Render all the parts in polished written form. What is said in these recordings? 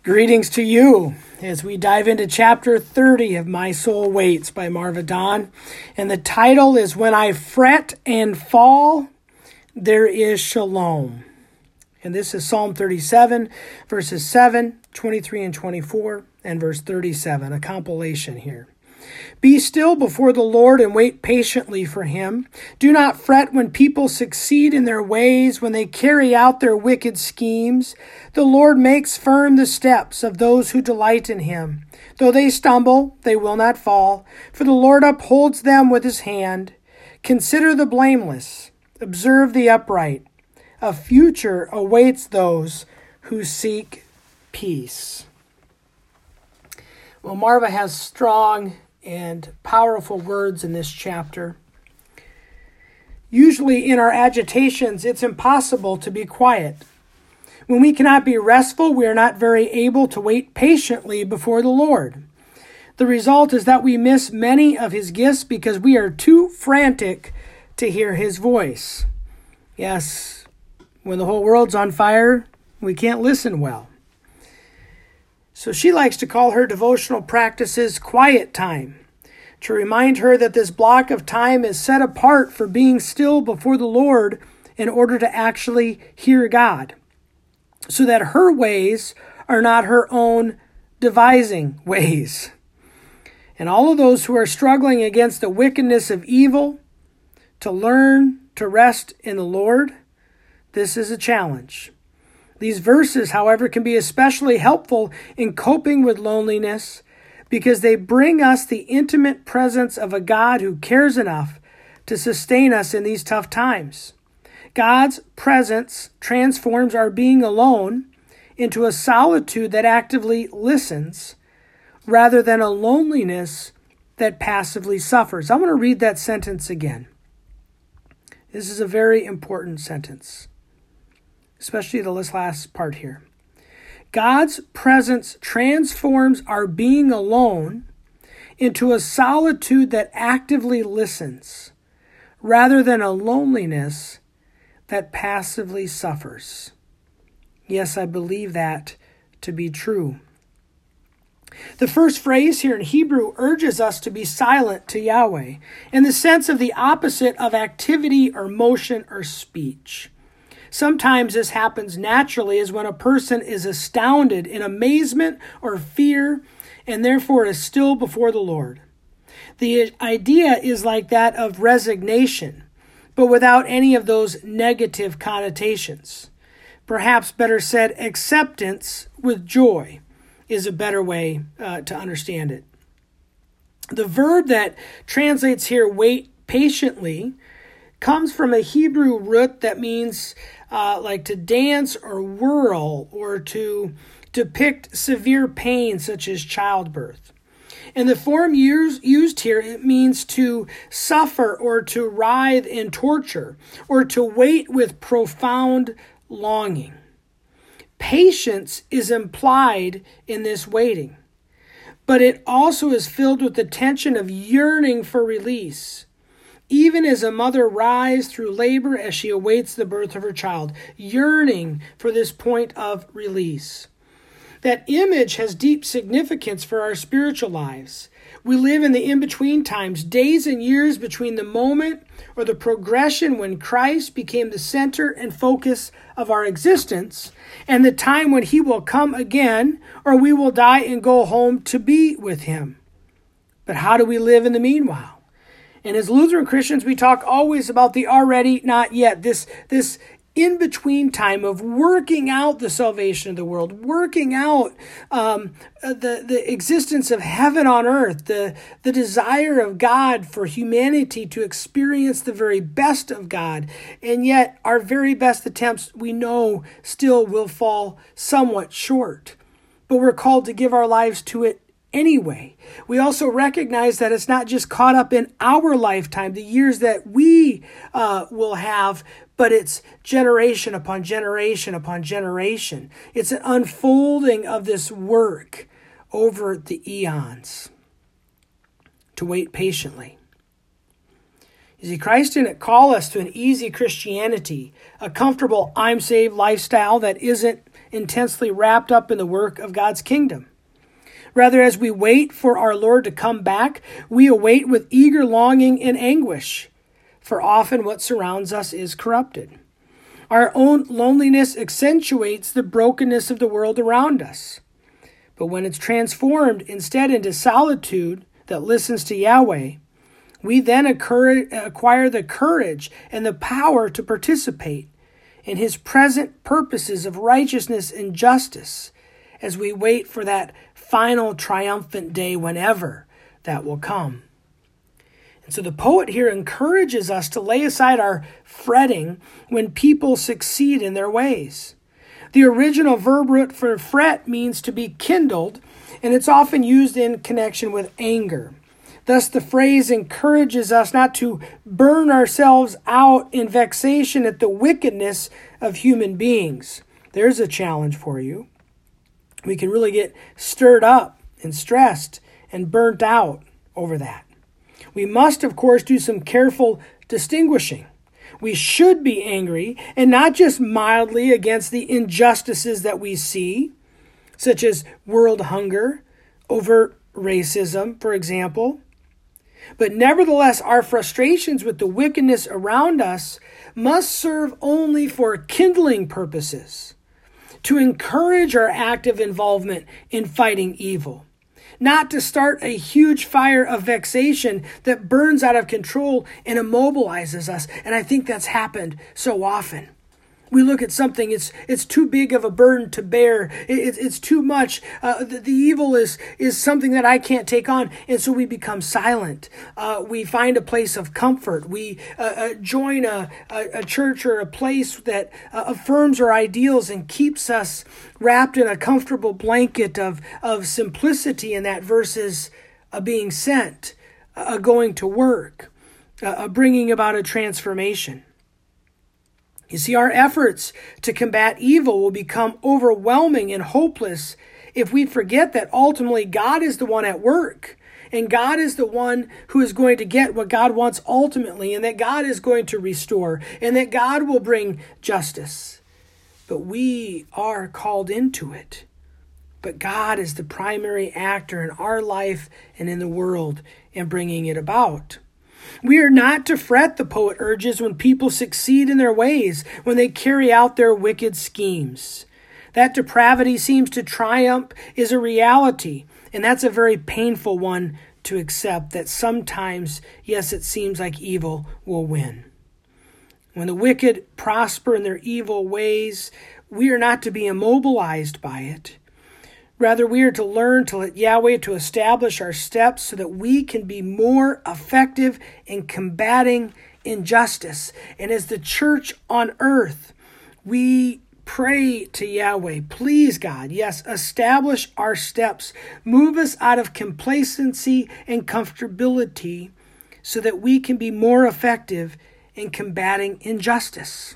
Greetings to you as we dive into chapter 30 of My Soul Waits by Marva Dawn. And the title is When I Fret and Fall, There is Shalom. And this is Psalm 37, verses 7, 23, and 24, and verse 37, a compilation here. Be still before the Lord and wait patiently for him. Do not fret when people succeed in their ways, when they carry out their wicked schemes. The Lord makes firm the steps of those who delight in him. Though they stumble, they will not fall, for the Lord upholds them with his hand. Consider the blameless, observe the upright. A future awaits those who seek peace. Well, Marva has strong and powerful words in this chapter. Usually in our agitations, it's impossible to be quiet. When we cannot be restful, we are not very able to wait patiently before the Lord. The result is that we miss many of his gifts because we are too frantic to hear his voice. Yes, when the whole world's on fire, we can't listen well. So she likes to call her devotional practices quiet time, to remind her that this block of time is set apart for being still before the Lord in order to actually hear God, so that her ways are not her own devising ways. And all of those who are struggling against the wickedness of evil, to learn to rest in the Lord, this is a challenge. These verses, however, can be especially helpful in coping with loneliness because they bring us the intimate presence of a God who cares enough to sustain us in these tough times. God's presence transforms our being alone into a solitude that actively listens rather than a loneliness that passively suffers. I want to read that sentence again. This is a very important sentence, especially the last part here. God's presence transforms our being alone into a solitude that actively listens, rather than a loneliness that passively suffers. Yes, I believe that to be true. The first phrase here in Hebrew urges us to be silent to Yahweh, in the sense of the opposite of activity or motion or speech. Sometimes this happens naturally as when a person is astounded in amazement or fear and therefore is still before the Lord. The idea is like that of resignation, but without any of those negative connotations. Perhaps better said, acceptance with joy is a better way to understand it. The verb that translates here, wait patiently, comes from a Hebrew root that means like to dance or whirl or to depict severe pain such as childbirth. And the form used here, it means to suffer or to writhe in torture or to wait with profound longing. Patience is implied in this waiting, but it also is filled with the tension of yearning for release. Even as a mother writhes through labor as she awaits the birth of her child, yearning for this point of release. That image has deep significance for our spiritual lives. We live in the in-between times, days and years between the moment or the progression when Christ became the center and focus of our existence and the time when he will come again or we will die and go home to be with him. But how do we live in the meanwhile? And as Lutheran Christians, we talk always about the already, not yet, this in-between time of working out the salvation of the world, working out the existence of heaven on earth, the desire of God for humanity to experience the very best of God. And yet our very best attempts, we know, still will fall somewhat short. But we're called to give our lives to it anyway. We also recognize that it's not just caught up in our lifetime, the years that we will have, but it's generation upon generation upon generation. It's an unfolding of this work over the eons to wait patiently. You see, Christ didn't call us to an easy Christianity, a comfortable I'm saved lifestyle that isn't intensely wrapped up in the work of God's kingdom. Rather, as we wait for our Lord to come back, we await with eager longing and anguish, for often what surrounds us is corrupted. Our own loneliness accentuates the brokenness of the world around us. But when it's transformed instead into solitude that listens to Yahweh, we then acquire the courage and the power to participate in His present purposes of righteousness and justice as we wait for that final triumphant day whenever that will come. And so the poet here encourages us to lay aside our fretting when people succeed in their ways. The original verb root for fret means to be kindled, and it's often used in connection with anger. Thus, the phrase encourages us not to burn ourselves out in vexation at the wickedness of human beings. There's a challenge for you. We can really get stirred up and stressed and burnt out over that. We must, of course, do some careful distinguishing. We should be angry, and not just mildly against the injustices that we see, such as world hunger, overt racism, for example. But nevertheless, our frustrations with the wickedness around us must serve only for kindling purposes, to encourage our active involvement in fighting evil, not to start a huge fire of vexation that burns out of control and immobilizes us. And I think that's happened so often. We look at something, it's too big of a burden to bear. It's too much. The evil is something that I can't take on. And so we become silent. We find a place of comfort. We join a church or a place that affirms our ideals and keeps us wrapped in a comfortable blanket of simplicity in that versus being sent, going to work, bringing about a transformation. You see, our efforts to combat evil will become overwhelming and hopeless if we forget that ultimately God is the one at work, and God is the one who is going to get what God wants ultimately, and that God is going to restore, and that God will bring justice. But we are called into it. But God is the primary actor in our life and in the world in bringing it about. We are not to fret, the poet urges, when people succeed in their ways, when they carry out their wicked schemes. That depravity seems to triumph is a reality, and that's a very painful one to accept, that sometimes, yes, it seems like evil will win. When the wicked prosper in their evil ways, we are not to be immobilized by it. Rather, we are to learn to let Yahweh to establish our steps so that we can be more effective in combating injustice. And as the church on earth, we pray to Yahweh, please God, yes, establish our steps. Move us out of complacency and comfortability so that we can be more effective in combating injustice.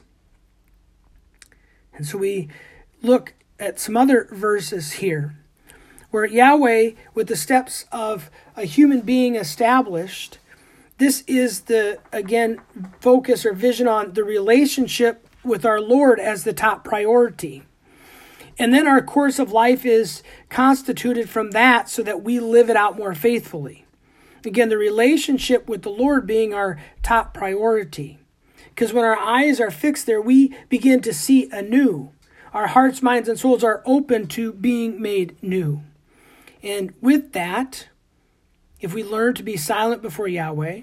And so we look at some other verses here where Yahweh, with the steps of a human being established, this is the, again, focus or vision on the relationship with our Lord as the top priority. And then our course of life is constituted from that so that we live it out more faithfully. Again, the relationship with the Lord being our top priority. Because when our eyes are fixed there, we begin to see anew. Our hearts, minds, and souls are open to being made new. And with that, if we learn to be silent before Yahweh,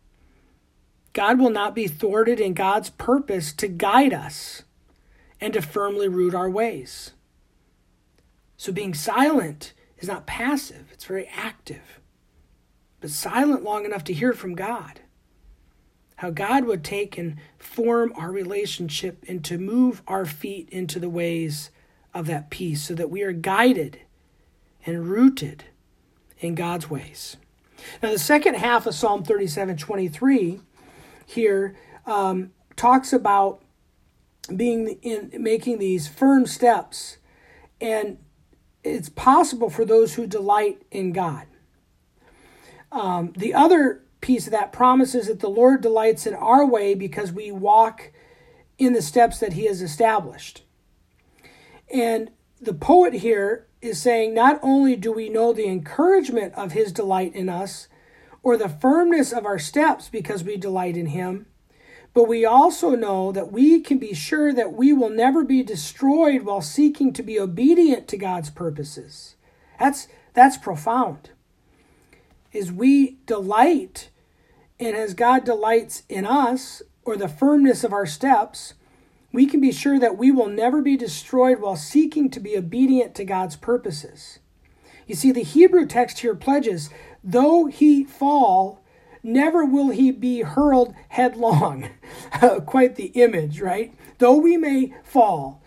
God will not be thwarted in God's purpose to guide us and to firmly root our ways. So being silent is not passive, it's very active. But silent long enough to hear from God. How God would take and form our relationship and to move our feet into the ways of that peace so that we are guided and rooted in God's ways. Now, the second half of Psalm 37:23 here talks about making these firm steps, and it's possible for those who delight in God. The other piece of that promises that the Lord delights in our way because we walk in the steps that He has established. And the poet here is saying, not only do we know the encouragement of his delight in us, or the firmness of our steps because we delight in him, but we also know that we can be sure that we will never be destroyed while seeking to be obedient to God's purposes. That's profound. Is we delight, and as God delights in us, or the firmness of our steps, we can be sure that we will never be destroyed while seeking to be obedient to God's purposes. You see, the Hebrew text here pledges, though he fall, never will he be hurled headlong. Quite the image, right? Though we may fall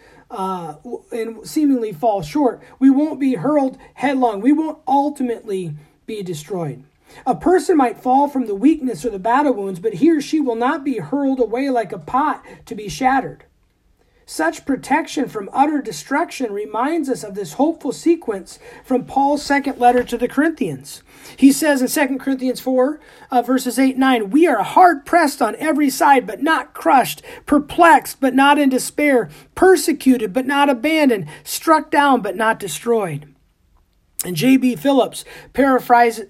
and seemingly fall short, we won't be hurled headlong. We won't ultimately be destroyed. A person might fall from the weakness or the battle wounds, but he or she will not be hurled away like a pot to be shattered. Such protection from utter destruction reminds us of this hopeful sequence from Paul's second letter to the Corinthians. He says in 2 Corinthians 4, verses 8 and 9, we are hard pressed on every side, but not crushed, perplexed, but not in despair, persecuted, but not abandoned, struck down, but not destroyed. And J.B. Phillips paraphrases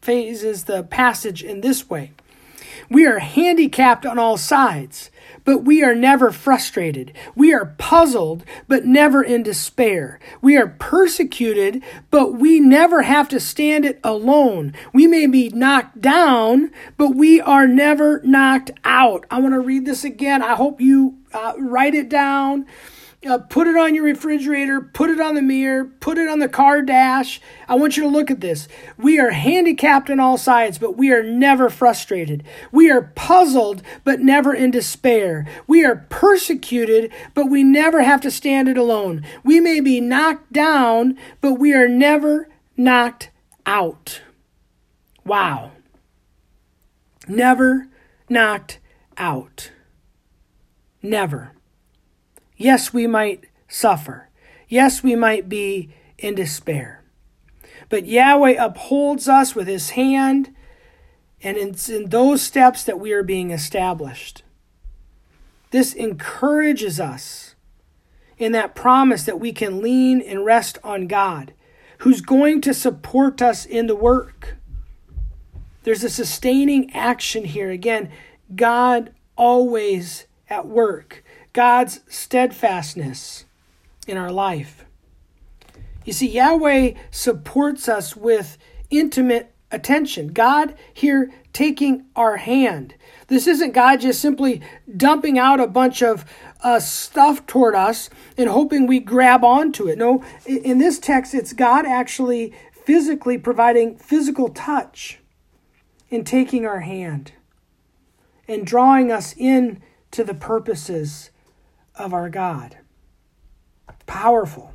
the passage in this way. We are handicapped on all sides, but we are never frustrated. We are puzzled, but never in despair. We are persecuted, but we never have to stand it alone. We may be knocked down, but we are never knocked out. I want to read this again. I hope you write it down. Put it on your refrigerator, put it on the mirror, put it on the car dash. I want you to look at this. We are handicapped on all sides, but we are never frustrated. We are puzzled, but never in despair. We are persecuted, but we never have to stand it alone. We may be knocked down, but we are never knocked out. Wow. Never knocked out. Never. Yes, we might suffer. Yes, we might be in despair. But Yahweh upholds us with his hand, and it's in those steps that we are being established. This encourages us in that promise that we can lean and rest on God, who's going to support us in the work. There's a sustaining action here. Again, God always at work. God's steadfastness in our life. You see, Yahweh supports us with intimate attention. God here taking our hand. This isn't God just simply dumping out a bunch of stuff toward us and hoping we grab onto it. No, in this text, it's God actually physically providing physical touch in taking our hand and drawing us in to the purposes of our God. Powerful.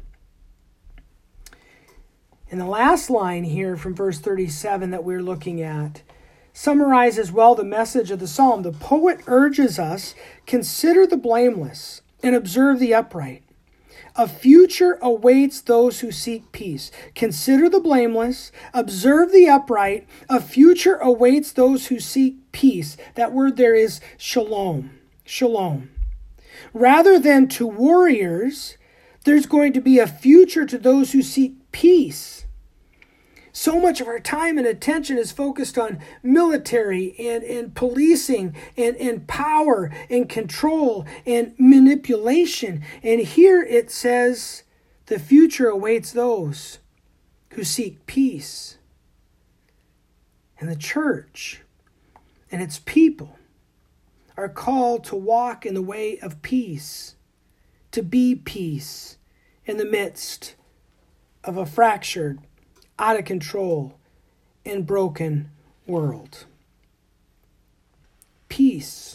And the last line here from verse 37 that we're looking at summarizes well the message of the psalm. The poet urges us, consider the blameless and observe the upright. A future awaits those who seek peace. Consider the blameless, observe the upright. A future awaits those who seek peace. That word there is shalom. Shalom. Rather than to warriors, there's going to be a future to those who seek peace. So much of our time and attention is focused on military and policing and power and control and manipulation. And here it says the future awaits those who seek peace. And the church and its people are called to walk in the way of peace, to be peace in the midst of a fractured, out of control, and broken world. Peace.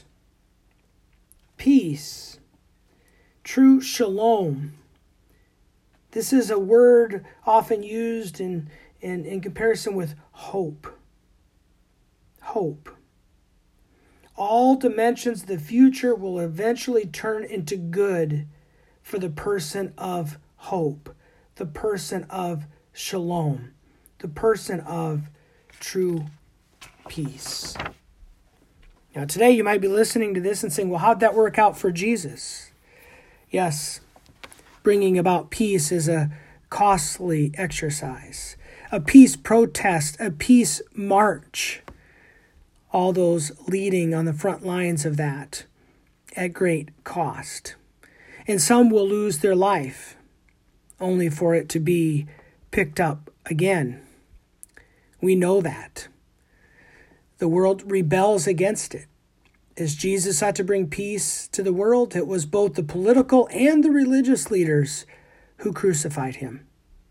Peace. True shalom. This is a word often used in comparison with hope. Hope. All dimensions of the future will eventually turn into good for the person of hope, the person of shalom, the person of true peace. Now today you might be listening to this and saying, well, how'd that work out for Jesus? Yes, bringing about peace is a costly exercise. A peace protest, a peace march, all those leading on the front lines of that at great cost. And some will lose their life only for it to be picked up again. We know that. The world rebels against it. As Jesus sought to bring peace to the world, it was both the political and the religious leaders who crucified him.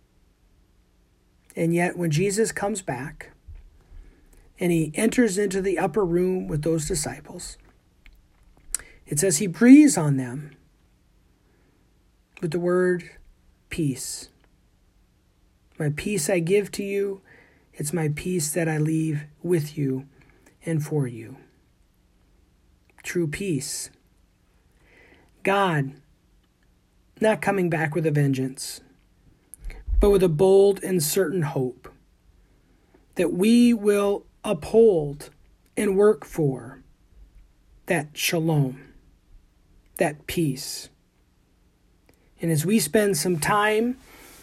And yet when Jesus comes back and he enters into the upper room with those disciples, it says he breathes on them with the word peace. My peace I give to you. It's my peace that I leave with you and for you. True peace. God not coming back with a vengeance, but with a bold and certain hope that we will uphold and work for that shalom, that peace. And as we spend some time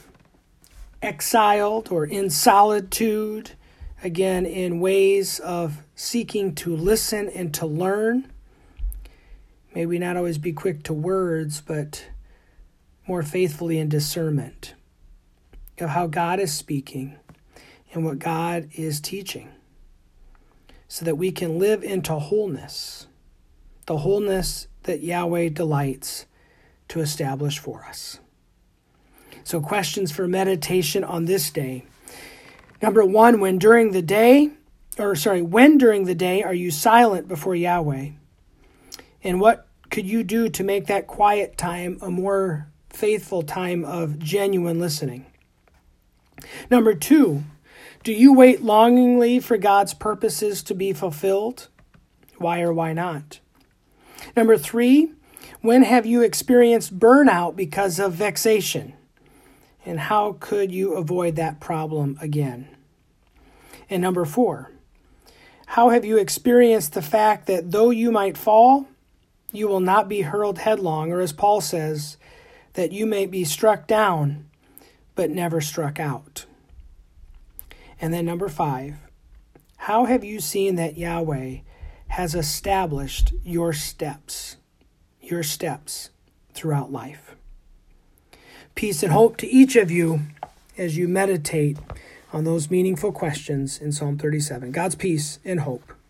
exiled or in solitude, again, in ways of seeking to listen and to learn, may we not always be quick to words, but more faithfully in discernment of how God is speaking and what God is teaching, so that we can live into wholeness, the wholeness that Yahweh delights to establish for us. So questions for meditation on this day. Number one, when during the day are you silent before Yahweh? And what could you do to make that quiet time a more faithful time of genuine listening? Number two, do you wait longingly for God's purposes to be fulfilled? Why or why not? Number three, when have you experienced burnout because of vexation? And how could you avoid that problem again? And number four, how have you experienced the fact that though you might fall, you will not be hurled headlong, or as Paul says, that you may be struck down, but never struck out? And then number five, how have you seen that Yahweh has established your steps throughout life? Peace and hope to each of you as you meditate on those meaningful questions in Psalm 37. God's peace and hope.